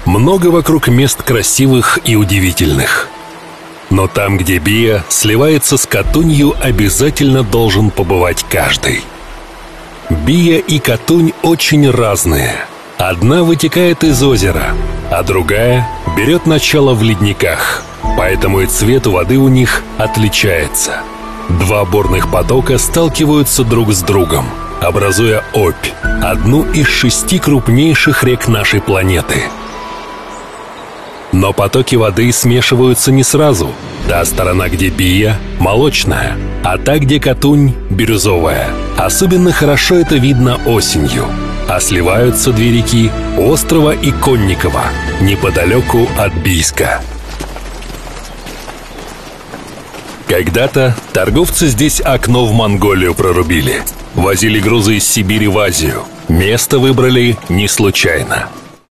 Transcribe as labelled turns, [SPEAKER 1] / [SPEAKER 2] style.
[SPEAKER 1] много вокруг мест красивых и удивительных. Но там, где Бия сливается с Катунью, обязательно должен побывать каждый. Бия и Катунь очень разные. Одна вытекает из озера, а другая берет начало в ледниках, поэтому и цвет воды у них отличается. Два бурных потока сталкиваются друг с другом, образуя Обь, одну из 6 крупнейших рек нашей планеты. Но потоки воды смешиваются не сразу. Та сторона, где Бия, молочная, а та, где Катунь, бирюзовая. Особенно хорошо это видно осенью. А сливаются две реки Острова и Конникова, неподалеку от Бийска. Когда-то торговцы здесь окно в Монголию прорубили. Возили грузы из Сибири в Азию. Место выбрали не случайно.